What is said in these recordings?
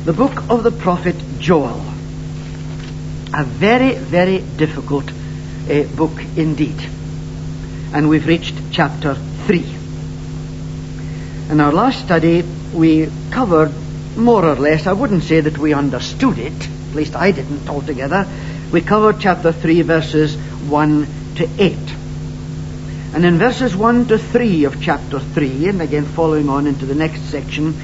The book of the prophet Joel. A very, very difficult book indeed. And we've reached chapter 3. In our last study, we covered more or less, I wouldn't say that we understood it, at least I didn't altogether. We covered chapter 3, verses 1 to 8. And in verses 1 to 3 of chapter 3, and again following on into the next section,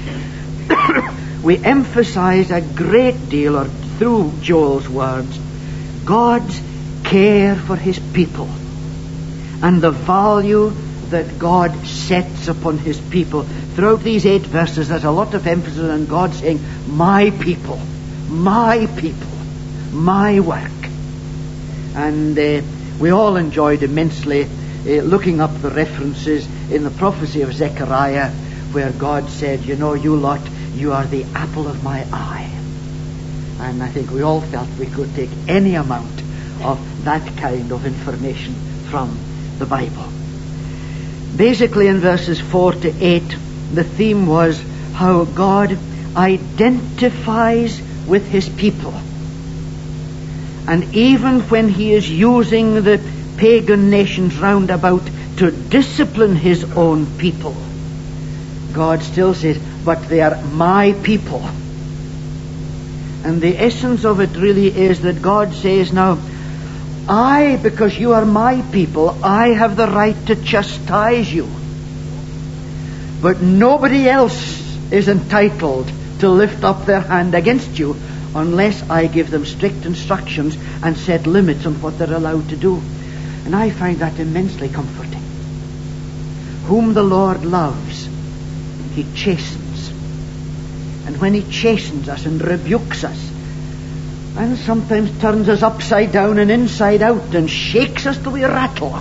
we emphasize a great deal, or through Joel's words, God's care for his people and the value that God sets upon his people. Throughout these 8 verses, there's a lot of emphasis on God saying, my people, my work. And we all enjoyed immensely looking up the references in the prophecy of Zechariah, where God said, you know, you lot, you are the apple of my eye. And I think we all felt we could take any amount of that kind of information from the Bible. Basically, in verses 4 to 8, the theme was how God identifies with his people. And even when he is using the pagan nations round about to discipline his own people, God still says, but they are my people. And the essence of it really is that God says, now, because you are my people, I have the right to chastise you. But nobody else is entitled to lift up their hand against you unless I give them strict instructions and set limits on what they're allowed to do. And I find that immensely comforting. Whom the Lord loves, he chastens. And when he chastens us and rebukes us, and sometimes turns us upside down and inside out and shakes us till we rattle,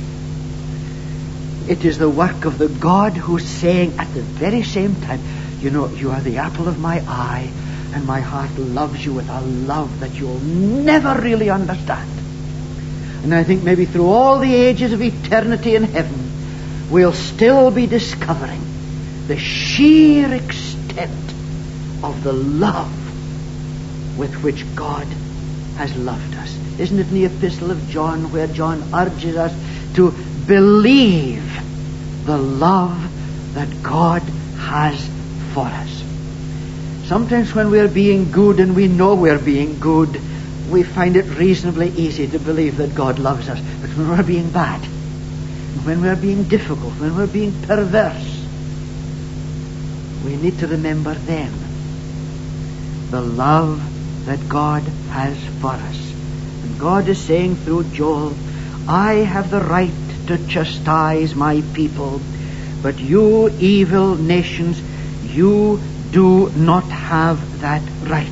it is the work of the God who's saying at the very same time, you know, you are the apple of my eye, and my heart loves you with a love that you'll never really understand. And I think maybe through all the ages of eternity in heaven, we'll still be discovering the sheer extent of the love with which God has loved us. Isn't it in the epistle of John where John urges us to believe the love that God has for us? Sometimes when we're being good and we know we're being good, we find it reasonably easy to believe that God loves us. But when we're being bad, when we're being difficult, when we're being perverse, we need to remember then the love that God has for us. And God is saying through Joel, I have the right to chastise my people, but you evil nations, you do not have that right.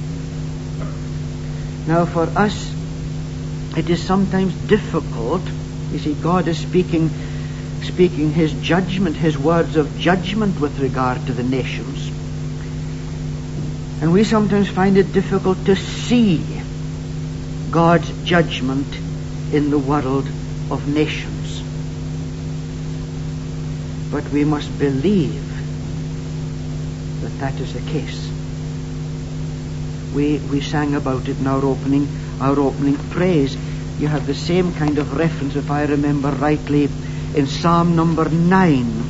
Now for us, it is sometimes difficult. You see, God is speaking his judgment, his words of judgment with regard to the nations. And we sometimes find it difficult to see God's judgment in the world of nations. But we must believe that that is the case. We sang about it in our opening praise. You have the same kind of reference, if I remember rightly, in Psalm number 9,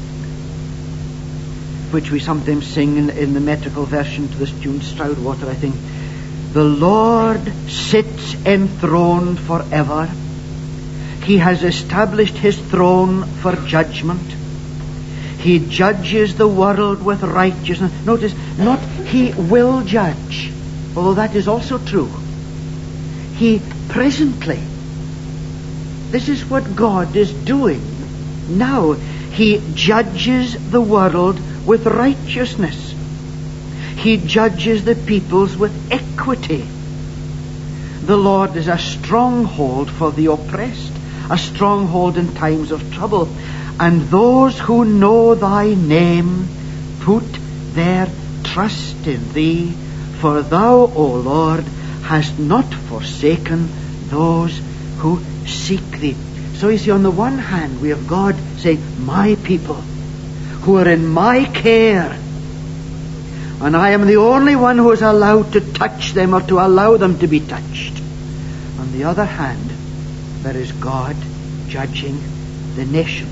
which we sometimes sing in the metrical version to this tune, Stroudwater, I think. The Lord sits enthroned forever. He has established his throne for judgment. He judges the world with righteousness. Notice, not he will judge, although that is also true. He presently. This is what God is doing now. He judges the world with righteousness. He judges the peoples with equity. The Lord is a stronghold for the oppressed, a stronghold in times of trouble. And those who know thy name put their trust in thee, for thou, O Lord, hast not forsaken those who seek thee. So you see, on the one hand, we have God saying, my people, who are in my care. And I am the only one who is allowed to touch them or to allow them to be touched. On the other hand, there is God judging the nations.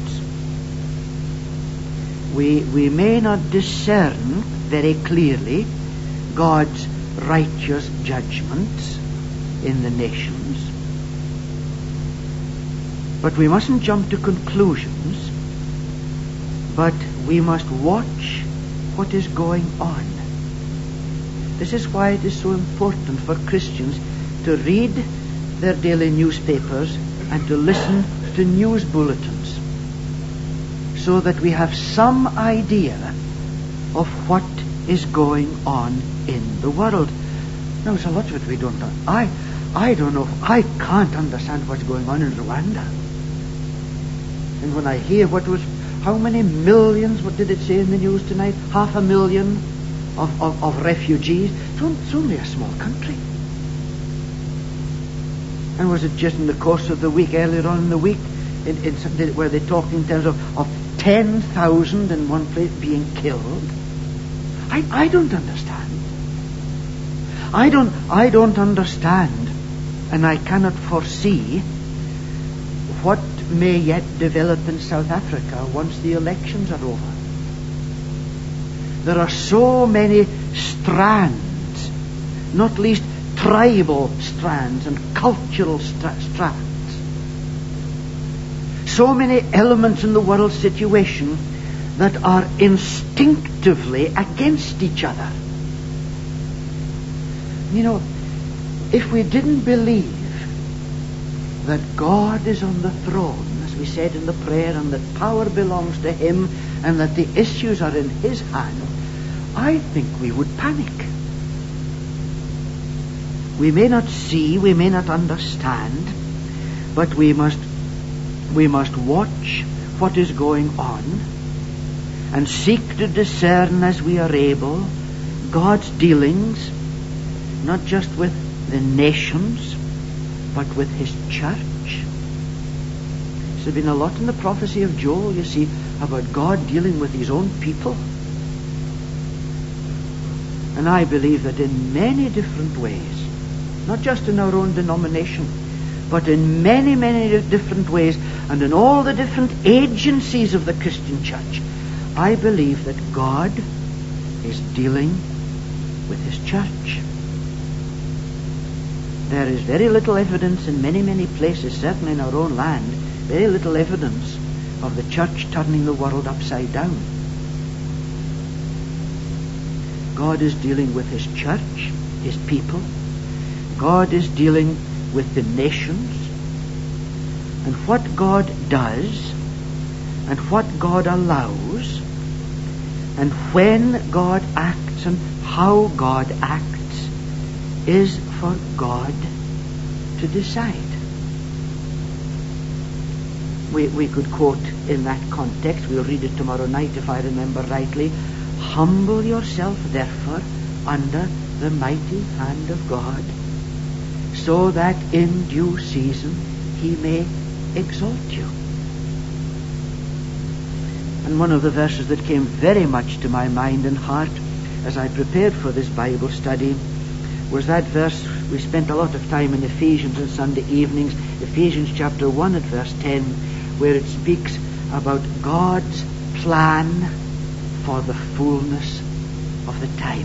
We may not discern very clearly God's righteous judgments in the nations, but we mustn't jump to conclusions, but we must watch what is going on. This is why it is so important for Christians to read their daily newspapers and to listen to news bulletins, so that we have some idea of what is going on in the world. Now, there's a lot of it we don't know. I don't know. I can't understand what's going on in Rwanda. And when I hear how many millions, what did it say in the news tonight? 500,000 of refugees. It's only a small country. And was it just in the course of the week, earlier on in the week, where they talked in terms of 10,000 in one place being killed? I don't understand. I don't understand, and I cannot foresee what may yet develop in South Africa once the elections are over. There are so many strands, not least tribal strands and cultural strands. So many elements in the world situation that are instinctively against each other. You know, if we didn't believe that God is on the throne, as we said in the prayer, and that power belongs to Him, and that the issues are in His hand, I think we would panic. We may not see, we may not understand, but we must watch what is going on and seek to discern as we are able God's dealings, not just with the nations, but with His church. There's been a lot in the prophecy of Joel, you see, about God dealing with His own people. And I believe that in many different ways, not just in our own denomination, but in many, many different ways, and in all the different agencies of the Christian church, I believe that God is dealing with His church. There is very little evidence in many, many places, certainly in our own land, very little evidence of the church turning the world upside down. God is dealing with His church, His people. God is dealing with the nations. And what God does, and what God allows, and when God acts and how God acts, is for God to decide. We could quote in that context, we'll read it tomorrow night if I remember rightly, "Humble yourself therefore under the mighty hand of God, so that in due season He may exalt you." And one of the verses that came very much to my mind and heart as I prepared for this Bible study was that verse. We spent a lot of time in Ephesians on Sunday evenings, Ephesians chapter 1 at verse 10, where it speaks about God's plan for the fullness of the time.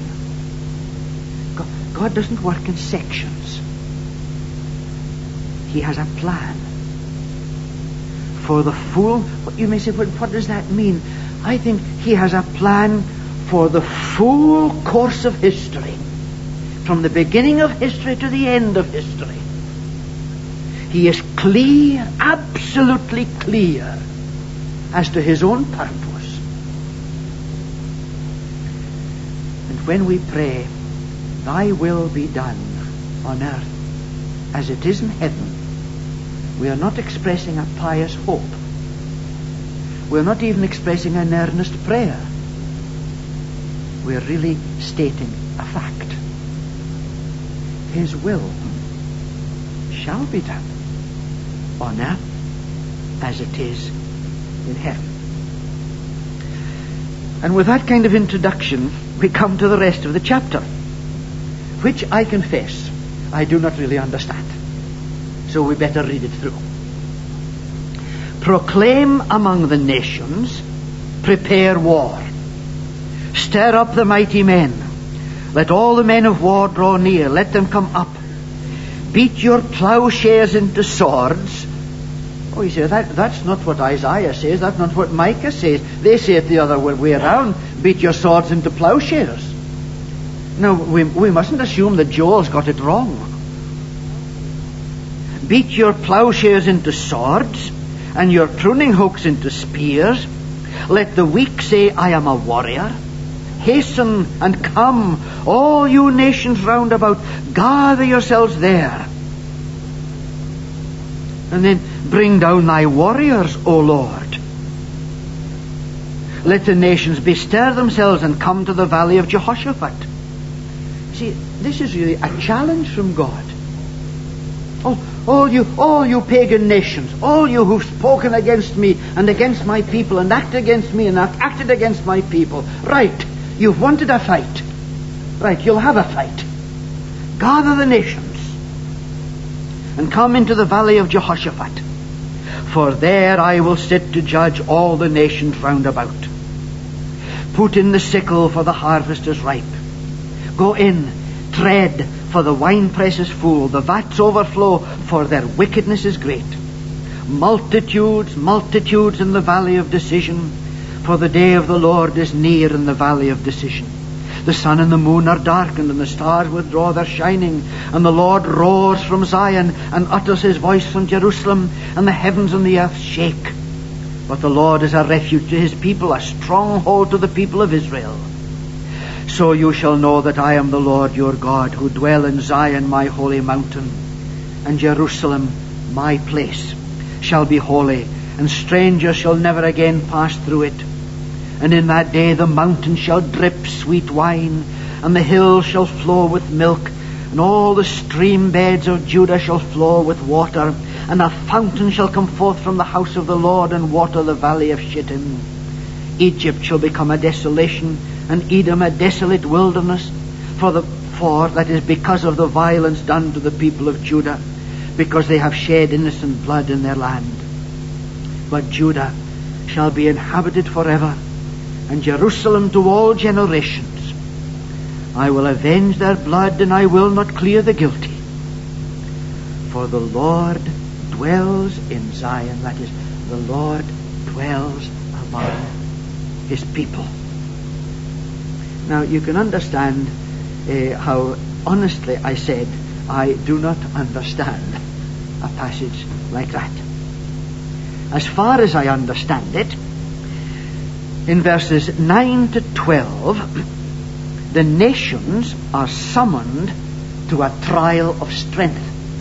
God doesn't work in sections. He has a plan for the full. You may say, well, what does that mean? I think He has a plan for the full course of history, from the beginning of history to the end of history. He is clear, absolutely clear, as to His own purpose. And when we pray, "Thy will be done on earth as it is in heaven," we are not expressing a pious hope. We're not even expressing an earnest prayer. We're really stating a fact. His will shall be done on earth as it is in heaven. And with that kind of introduction, we come to the rest of the chapter, which I confess I do not really understand. So we better read it through. Proclaim among the nations, prepare war. Stir up the mighty men. Let all the men of war draw near. Let them come up. Beat your plowshares into swords. Oh, you say, that's not what Isaiah says. That's not what Micah says. They say it the other way around. Beat your swords into plowshares. Now, we mustn't assume that Joel's got it wrong. Beat your plowshares into swords, and your pruning hooks into spears. Let the weak say, I am a warrior. Hasten and come, all you nations round about. Gather yourselves there. And then bring down thy warriors, O Lord. Let the nations bestir themselves and come to the valley of Jehoshaphat. See, this is really a challenge from God. All you pagan nations, all you who've spoken against me and against my people and acted against me and acted against my people. Right, you've wanted a fight. Right, you'll have a fight. Gather the nations and come into the valley of Jehoshaphat. For there I will sit to judge all the nations round about. Put in the sickle, for the harvest is ripe. Go in, tread, for the winepress is full, the vats overflow, for their wickedness is great. Multitudes, multitudes in the valley of decision, for the day of the Lord is near in the valley of decision. The sun and the moon are darkened, and the stars withdraw their shining, and the Lord roars from Zion, and utters his voice from Jerusalem, and the heavens and the earth shake. But the Lord is a refuge to his people, a stronghold to the people of Israel. So you shall know that I am the Lord your God, who dwell in Zion, my holy mountain, and Jerusalem, my place, shall be holy, and strangers shall never again pass through it. And in that day the mountains shall drip sweet wine, and the hills shall flow with milk, and all the stream beds of Judah shall flow with water, and a fountain shall come forth from the house of the Lord, and water the valley of Shittim. Egypt shall become a desolation, and Edom a desolate wilderness, for that is because of the violence done to the people of Judah, because they have shed innocent blood in their land. But Judah shall be inhabited forever, and Jerusalem to all generations. I will avenge their blood, and I will not clear the guilty. For the Lord dwells in Zion, that is, the Lord dwells among his people. Now you can understand how honestly I said I do not understand a passage like that. As far as I understand it, in verses 9 to 12, the nations are summoned to a trial of strength.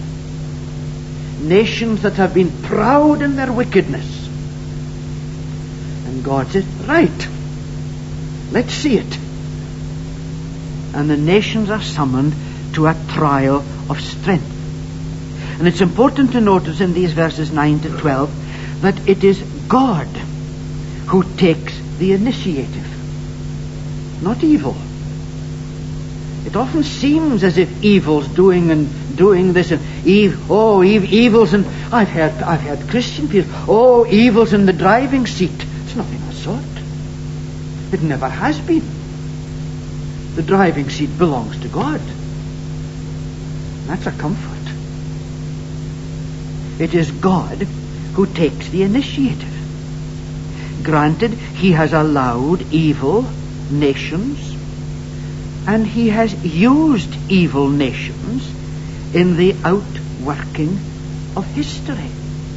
Nations that have been proud in their wickedness. And God says, right, let's see it. And the nations are summoned to a trial of strength. And it's important to notice in these verses 9 to 12 that it is God who takes the initiative, not evil. It often seems as if evil's doing this, and evil's, and I've heard Christian people, evil's in the driving seat. It's nothing of the sort. It never has been. The driving seat belongs to God. That's a comfort. It is God who takes the initiative. Granted, he has allowed evil nations, and he has used evil nations in the outworking of history.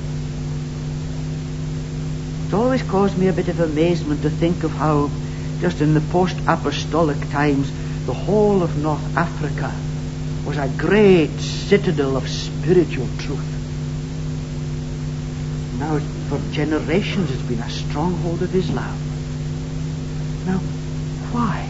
It's always caused me a bit of amazement to think of how, just in the post-apostolic times, the whole of North Africa was a great citadel of spiritual truth. Now, for generations, it's been a stronghold of Islam. Now, why?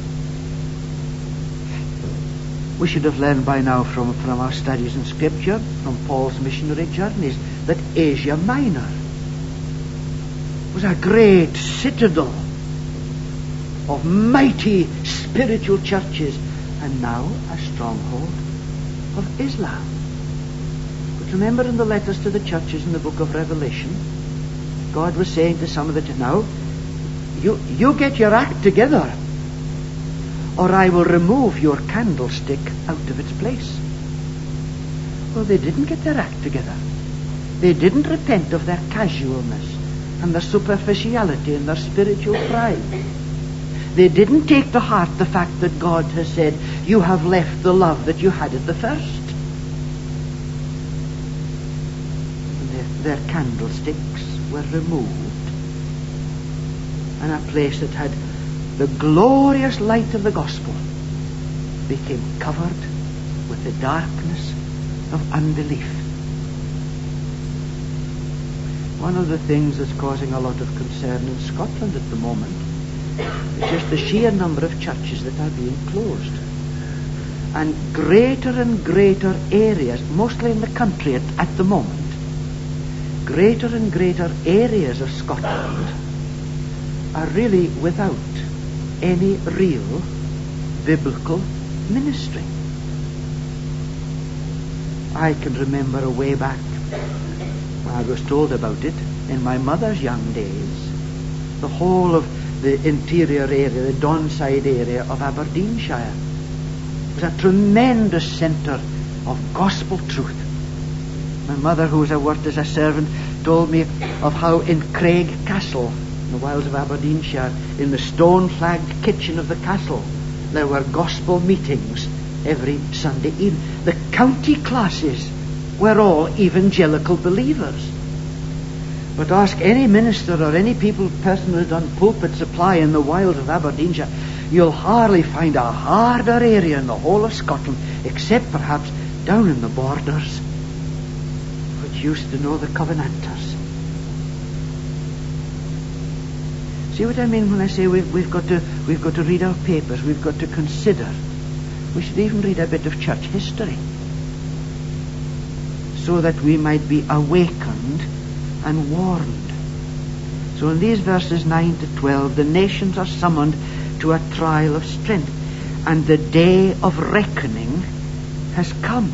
We should have learned by now from our studies in Scripture, from Paul's missionary journeys, that Asia Minor was a great citadel of mighty spiritual churches, and now a stronghold of Islam. But remember, in the letters to the churches in the book of Revelation, God was saying to some of the now, you get your act together, or I will remove your candlestick out of its place. Well, they didn't get their act together. They didn't repent of their casualness and their superficiality and their spiritual pride. They didn't take to heart the fact that God has said, you have left the love that you had at the first. And their candlesticks were removed, and a place that had the glorious light of the gospel became covered with the darkness of unbelief. One of the things that's causing a lot of concern in Scotland at the moment is just the sheer number of churches that are being closed. And greater areas, mostly in the country at the moment, greater and greater areas of Scotland are really without any real biblical ministry. I can remember a way back when I was told about it in my mother's young days, the whole of the interior area, the Donside area of Aberdeenshire was a tremendous centre of gospel truth. My mother, who worked as a servant, told me of how in Craig Castle, in the wilds of Aberdeenshire, in the stone-flagged kitchen of the castle, there were gospel meetings every Sunday evening. The county classes were all evangelical believers. But ask any minister or any person who has done pulpit supply in the wilds of Aberdeenshire, you'll hardly find a harder area in the whole of Scotland, except perhaps down in the borders, which used to know the Covenanters. See what I mean when I say we've got to read our papers, we've got to consider. We should even read a bit of church history, so that we might be awakened and warned. So in these verses 9 to 12, the nations are summoned to a trial of strength, and the day of reckoning has come.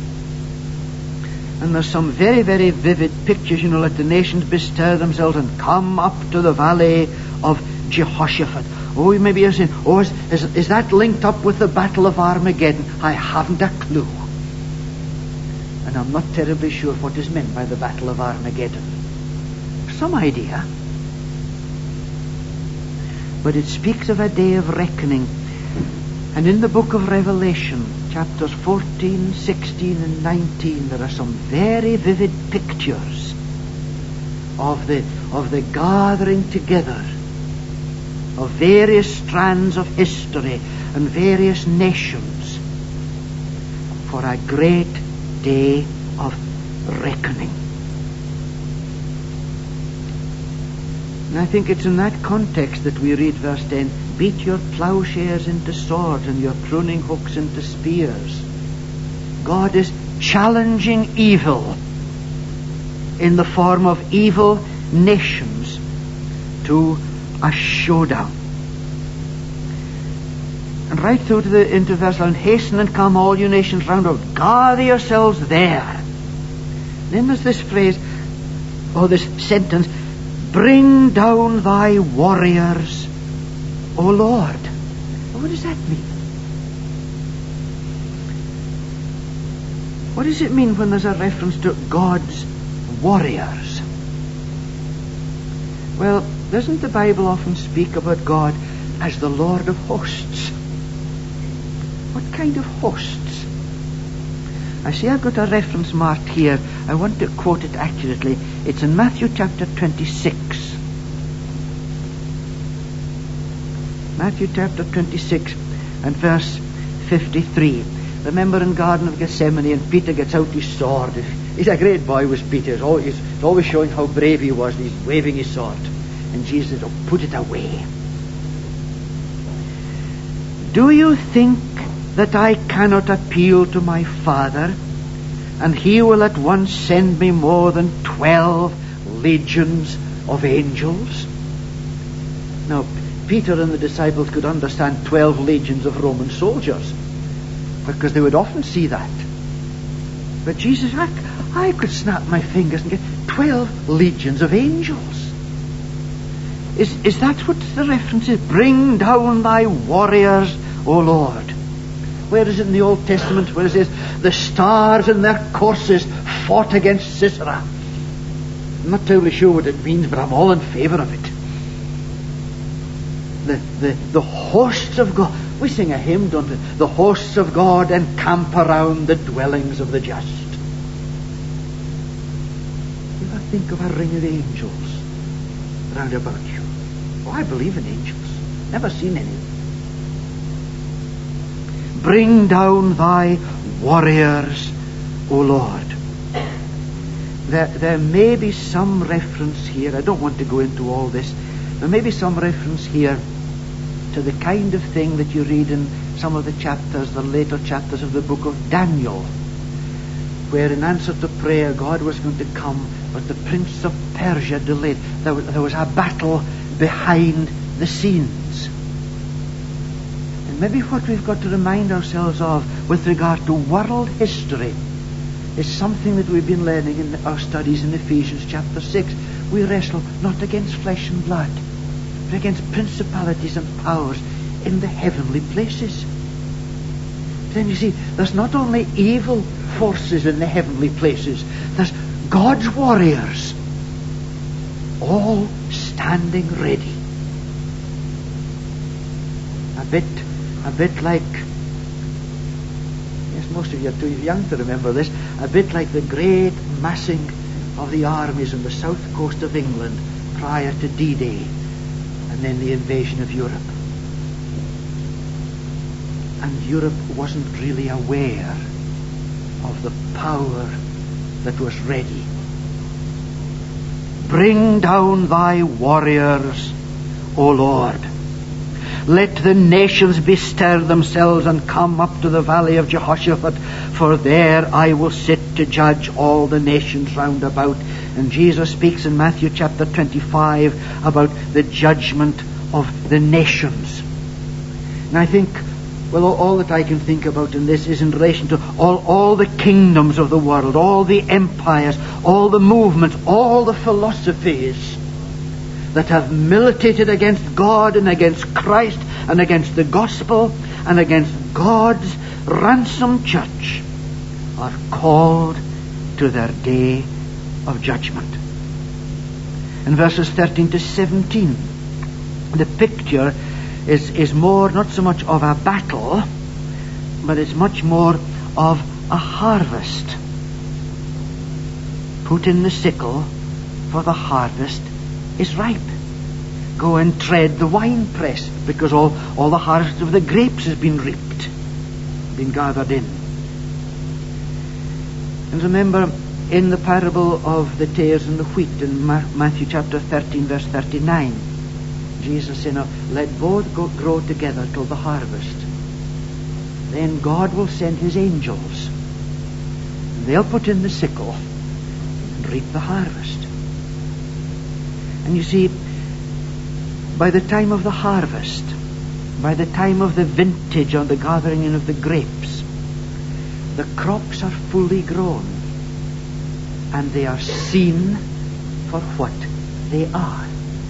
And there's some very, very vivid pictures, let the nations bestir themselves and come up to the valley of Jehoshaphat. Oh, maybe you're saying, is that linked up with the Battle of Armageddon? I haven't a clue. And I'm not terribly sure what is meant by the Battle of Armageddon. Some idea. But it speaks of a day of reckoning. And in the book of Revelation, chapters 14, 16 and 19, there are some very vivid pictures of the gathering together of various strands of history and various nations for a great day of reckoning. And I think it's in that context that we read verse 10, beat your plowshares into swords and your pruning hooks into spears. God is challenging evil in the form of evil nations to a showdown. And right through into verse 11, hasten and come all you nations round about, gather yourselves there. And then there's this phrase, this sentence, bring down thy warriors, O Lord. What does that mean? What does it mean when there's a reference to God's warriors? Well, doesn't the Bible often speak about God as the Lord of hosts? What kind of hosts? I see I've got a reference marked here. I want to quote it accurately. It's in Matthew chapter 26. Matthew chapter 26 and verse 53. Remember in Garden of Gethsemane, and Peter gets out his sword. He's a great boy, was Peter. He's always showing how brave he was. He's waving his sword. And Jesus said, put it away. Do you think that I cannot appeal to my Father, and he will at once send me more than 12 legions of angels? Now, Peter and the disciples could understand 12 legions of Roman soldiers, because they would often see that. But Jesus, I could snap my fingers and get 12 legions of angels. Is that what the reference is? Bring down thy warriors, O Lord. Where is it in the Old Testament where it says, the stars in their courses fought against Sisera? I'm not totally sure what it means, but I'm all in favour of it. The hosts of God. We sing a hymn, don't we? The hosts of God encamp around the dwellings of the just. You ever think of a ring of angels round about you? Oh, I believe in angels. Never seen any. Bring down thy warriors, O Lord. There may be some reference here. I don't want to go into all this. There may be some reference here to the kind of thing that you read in some of the chapters, the later chapters of the book of Daniel, where in answer to prayer God was going to come, but the prince of Persia delayed. There was a battle behind the scenes. And maybe what we've got to remind ourselves of with regard to world history is something that we've been learning in our studies in Ephesians chapter 6. We wrestle not against flesh and blood, but against principalities and powers in the heavenly places. Then you see, there's not only evil forces in the heavenly places, there's God's warriors, all standing ready. A bit like, yes, most of you are too young to remember this, a bit like the great massing of the armies on the south coast of England prior to D-Day, and then the invasion of Europe. And Europe wasn't really aware of the power that was ready. Bring down thy warriors, O Lord. Let the nations bestir themselves and come up to the valley of Jehoshaphat, for there I will sit to judge all the nations round about. And Jesus speaks in Matthew chapter 25 about the judgment of the nations. And I think, well, all that I can think about in this is in relation to all the kingdoms of the world, all the empires, all the movements, all the philosophies that have militated against God and against Christ and against the gospel and against God's ransomed church are called to their day of judgment. In verses 13 to 17, the picture is more, not so much of a battle, but it's much more of a harvest. Put in the sickle, for the harvest is ripe. Go and tread the winepress, because all the harvest of the grapes has been reaped, been gathered in. And remember, in the parable of the tares and the wheat in Matthew chapter 13 verse 39, Jesus said, now, let both grow together till the harvest. Then God will send his angels. And they'll put in the sickle and reap the harvest. And you see, by the time of the harvest, by the time of the vintage or the gathering in of the grapes, the crops are fully grown and they are seen for what they are.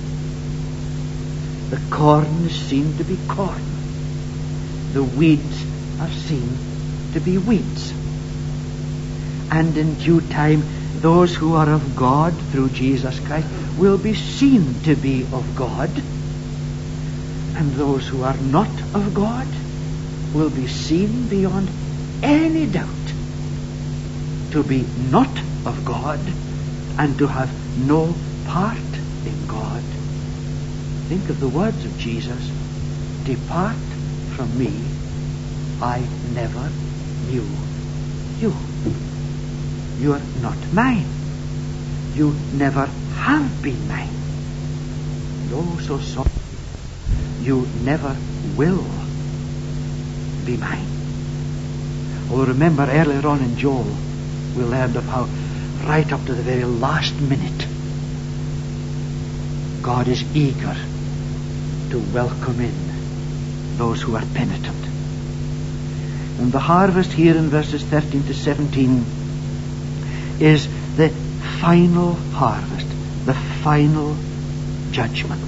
The corn is seen to be corn. The weeds are seen to be weeds. And in due time, those who are of God through Jesus Christ will be seen to be of God. And those who are not of God will be seen beyond any doubt to be not of God and to have no part in God. Think of the words of Jesus, depart from me, I never knew you. You are not mine. You never have been mine. And oh, so sorry, you never will be mine. Oh, remember earlier on in Joel, we learned of how right up to the very last minute, God is eager to welcome in those who are penitent. And the harvest here in verses 13 to 17 is the final harvest, the final judgment.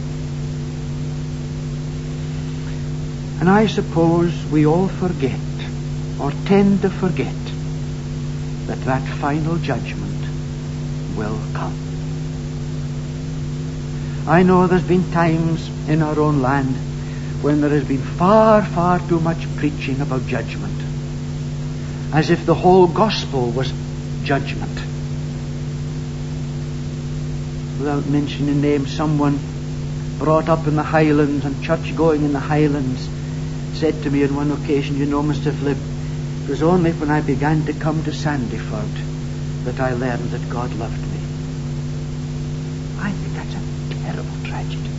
And I suppose we all forget, or tend to forget, that final judgment will come. I know there's been times in our own land when there has been far, far too much preaching about judgment, as if the whole gospel was judgment. Without mentioning names, someone brought up in the Highlands and church going in the Highlands said to me on one occasion, "You know, Mr. Flip, it was only when I began to come to Sandyford that I learned that God loved me." I think that's a terrible tragedy.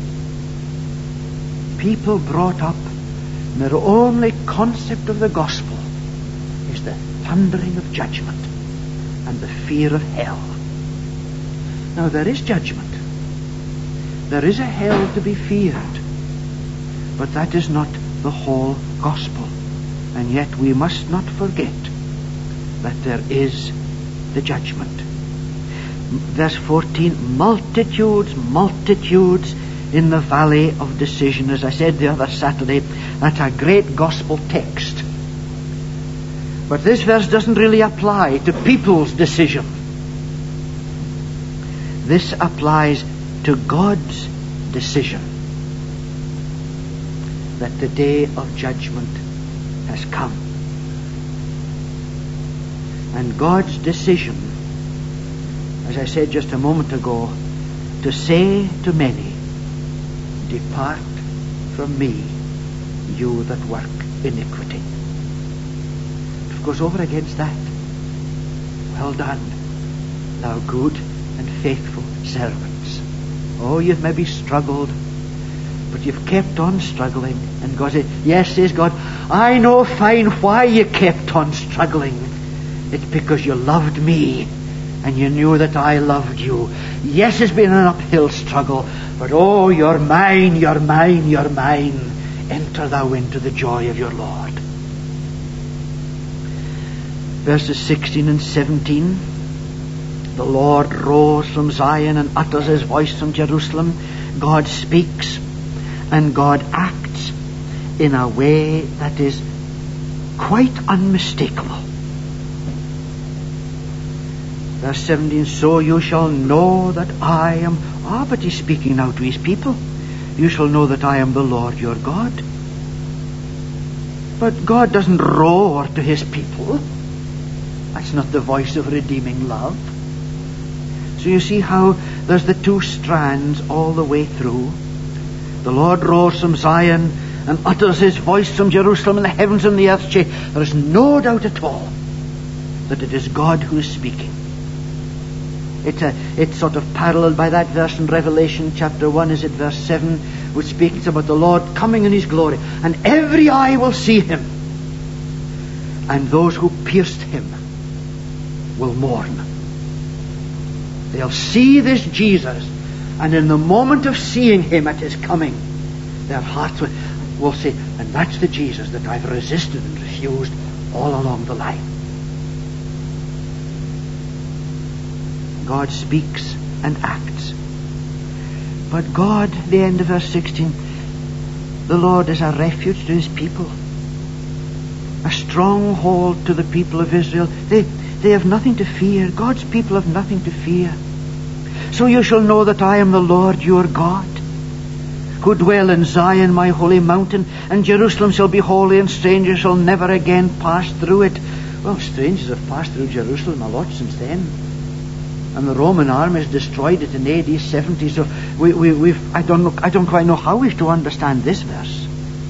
People brought up, and their only concept of the gospel is the thundering of judgment and the fear of hell. Now, there is judgment. There is a hell to be feared. But that is not the whole gospel. And yet we must not forget that there is the judgment. Verse 14, multitudes, multitudes in the valley of decision. As I said the other Saturday, that's a great gospel text. But this verse doesn't really apply to people's decision. This applies to God's decision that the day of judgment has come. And God's decision, as I said just a moment ago, to say to many, "Depart from me, you that work iniquity." It goes over against that. "Well done, thou good and faithful servants." Oh, you've maybe struggled, but you've kept on struggling. And God said, "Yes," says God, "I know fine why you kept on struggling. It's because you loved me and you knew that I loved you. Yes, it's been an uphill struggle, but oh, you're mine, you're mine, you're mine. Enter thou into the joy of your Lord." Verses 16 and 17. The Lord rose from Zion and utters his voice from Jerusalem. God speaks and God acts in a way that is quite unmistakable. Verse 17, "So you shall know that I am..." but he's speaking now to his people. "You shall know that I am the Lord your God." But God doesn't roar to his people. That's not the voice of redeeming love. So you see how there's the two strands all the way through. The Lord rose from Zion and utters his voice from Jerusalem, and the heavens and the earth shake. There is no doubt at all that it is God who is speaking. It's sort of paralleled by that verse in Revelation chapter 1, is it verse 7, which speaks about the Lord coming in his glory, and every eye will see him, and those who pierced him will mourn. They'll see this Jesus, and in the moment of seeing him at his coming, their hearts will say, "And that's the Jesus that I've resisted and refused all along the line." God speaks and acts. But God, the end of verse 16, the Lord is a refuge to his people, a stronghold to the people of Israel. They have nothing to fear. God's people have nothing to fear. "So you shall know that I am the Lord your God, who dwell in Zion, my holy mountain, and Jerusalem shall be holy, and strangers shall never again pass through it." Well, strangers have passed through Jerusalem a lot since then, and the Roman armies destroyed it in AD 70. So I don't quite know how we've to understand this verse.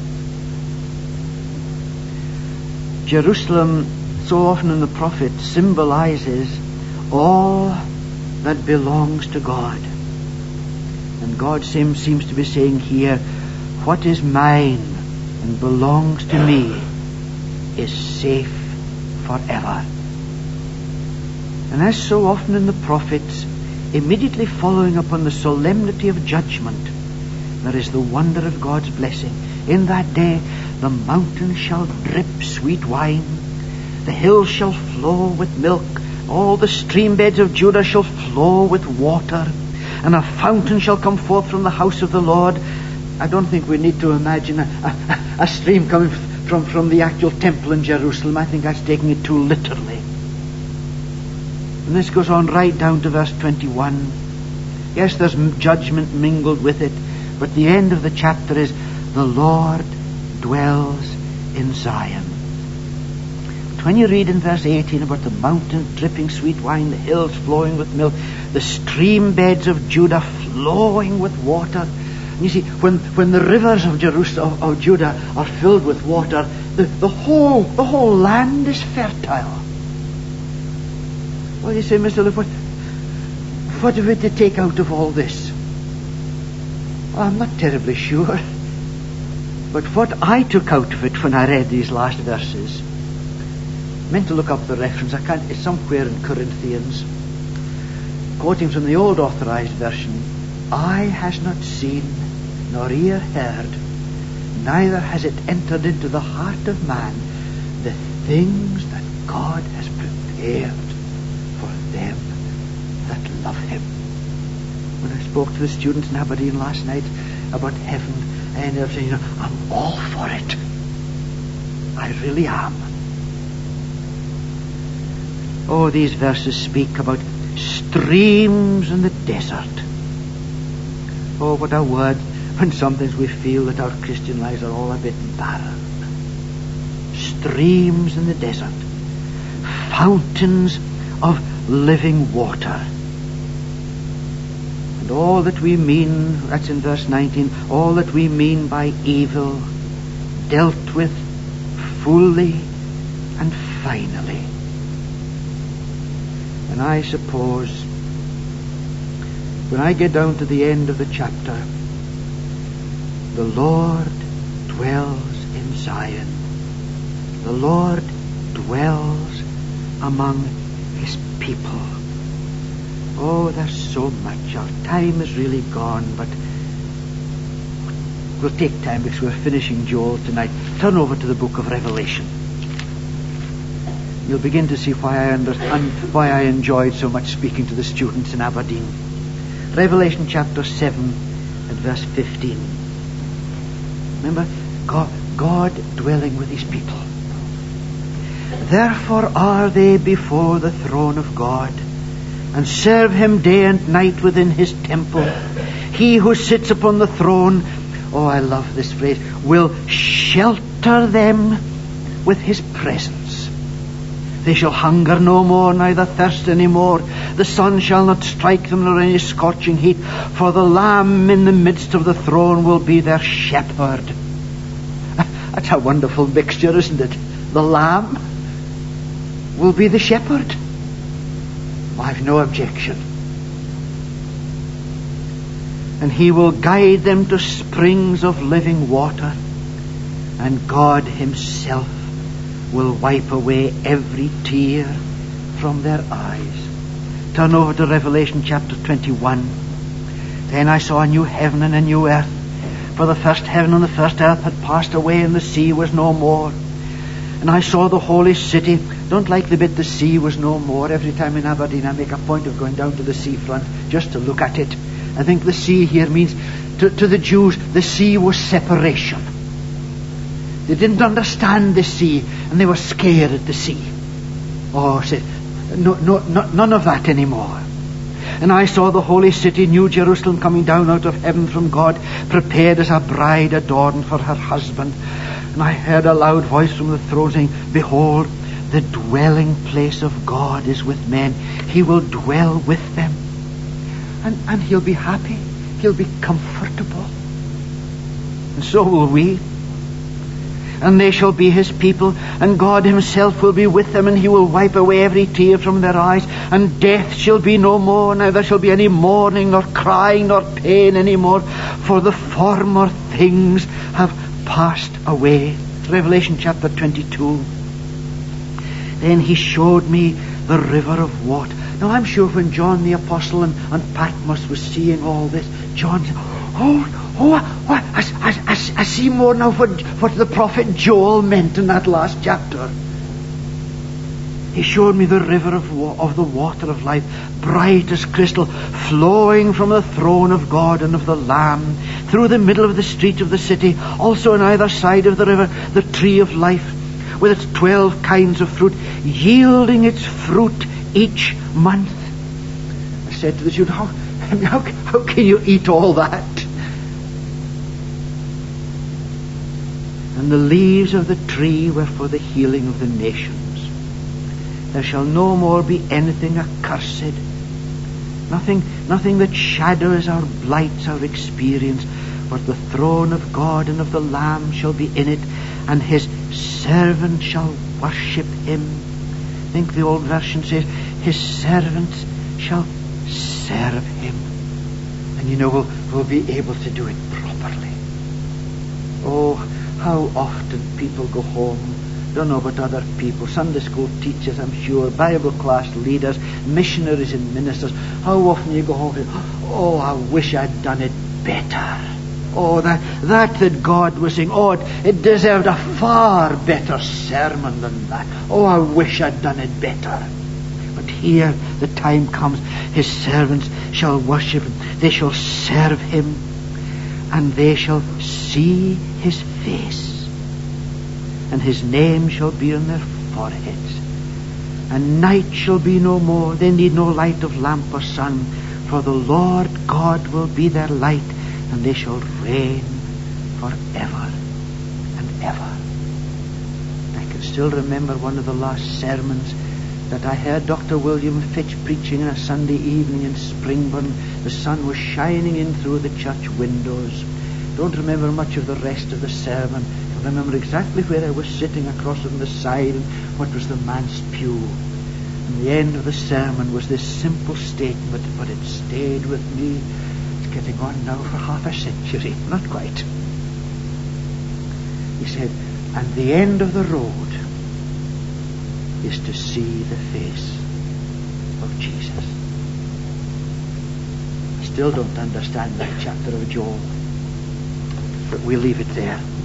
Jerusalem, so often in the prophet, symbolizes all that belongs to God. And God seems to be saying here, what is mine and belongs to me is safe forever. And as so often in the prophets, immediately following upon the solemnity of judgment there is the wonder of God's blessing. In that day the mountains shall drip sweet wine, the hills shall flow with milk, all the stream beds of Judah shall flow with water, and a fountain shall come forth from the house of the Lord. I don't think we need to imagine a stream coming from the actual temple in Jerusalem. I think that's taking it too literally. And this goes on right down to verse 21. Yes, there's judgment mingled with it, but the end of the chapter is, the Lord dwells in Zion. But when you read in verse 18 about the mountains dripping sweet wine, the hills flowing with milk, the stream beds of Judah flowing with water. You see, when the rivers of Judah are filled with water, the whole land is fertile. Well, you say, Mr. Lifford, what are we to take out of all this? Well, I'm not terribly sure. But what I took out of it when I read these last verses, I meant to look up the reference. It's somewhere in Corinthians. Quoting from the old authorized version, eye has not seen, nor ear heard, neither has it entered into the heart of man the things that God has prepared for them that love him. When I spoke to the students in Aberdeen last night about heaven, and they're saying, I'm all for it. I really am. Oh, these verses speak about streams in the desert. Oh, what a word when sometimes we feel that our Christian lives are all a bit barren. Streams in the desert. Fountains of living water. And all that we mean, that's in verse 19, all that we mean by evil, dealt with fully and finally. And I suppose when I get down to the end of the chapter, the Lord dwells in Zion. The Lord dwells among his people. Oh, there's so much. Our time is really gone, but we'll take time because we're finishing Joel tonight. Turn over to the book of Revelation. You'll begin to see why I enjoyed so much speaking to the students in Aberdeen. Revelation chapter 7 and verse 15. Remember, God dwelling with his people. Therefore are they before the throne of God, and serve him day and night within his temple. He who sits upon the throne, oh, I love this phrase, will shelter them with his presence. They shall hunger no more, neither thirst any more. The sun shall not strike them, nor any scorching heat. For the Lamb in the midst of the throne will be their shepherd. That's a wonderful mixture, isn't it? The Lamb will be the shepherd. I've no objection. And he will guide them to springs of living water, and God himself will wipe away every tear from their eyes. Turn over to Revelation chapter 21. Then I saw a new heaven and a new earth, for the first heaven and the first earth had passed away, and the sea was no more. And I saw the holy city. Don't like the bit the sea was no more. Every time in Aberdeen I make a point of going down to the seafront just to look at it. I think the sea here means, to the Jews, the sea was separation. They didn't understand the sea, and they were scared at the sea. Oh, said, none of that anymore. And I saw the holy city, New Jerusalem, coming down out of heaven from God, prepared as a bride adorned for her husband. And I heard a loud voice from the throne saying, Behold, the dwelling place of God is with men. He will dwell with them. And he'll be happy. He'll be comfortable. And so will we. And they shall be his people, and God himself will be with them, and he will wipe away every tear from their eyes, and death shall be no more, neither shall be any mourning, nor crying, nor pain any more, for the former things have passed away. Revelation chapter 22. Then he showed me the river of water. Now I'm sure when John the Apostle and Patmos was seeing all this, John said, I see more now what the prophet Joel meant in that last chapter. He showed me the river of the water of life, bright as crystal, flowing from the throne of God and of the Lamb, through the middle of the street of the city. Also on either side of the river, the tree of life, with its 12 kinds of fruit, yielding its fruit each month. I said to the student, how can you eat all that? And the leaves of the tree were for the healing of the nations. There shall no more be anything accursed, nothing that shadows or blights our experience, but the throne of God and of the Lamb shall be in it, and his servant shall worship him. I think the old version says, his servants shall serve him. And we'll be able to do it properly. Oh, how often people go home, don't know about other people, Sunday school teachers, I'm sure, Bible class leaders, missionaries and ministers, how often you go home and say, oh, I wish I'd done it better. Oh, that God was saying, oh, it deserved a far better sermon than that. Oh, I wish I'd done it better. But here the time comes, his servants shall worship him, they shall serve him, and they shall see his face. And his name shall be on their foreheads. And night shall be no more. They need no light of lamp or sun. For the Lord God will be their light, and they shall reign forever and ever. I can still remember one of the last sermons that I heard Dr. William Fitch preaching on a Sunday evening in Springburn. The sun was shining in through the church windows. Don't remember much of the rest of the sermon. I remember exactly where I was sitting across on the side and what was the man's pew. And the end of the sermon was this simple statement, but it stayed with me. It's getting on now for half a century. Not quite. He said, and the end of the road is to see the face of Jesus. I still don't understand that chapter of Joel, but we'll leave it there.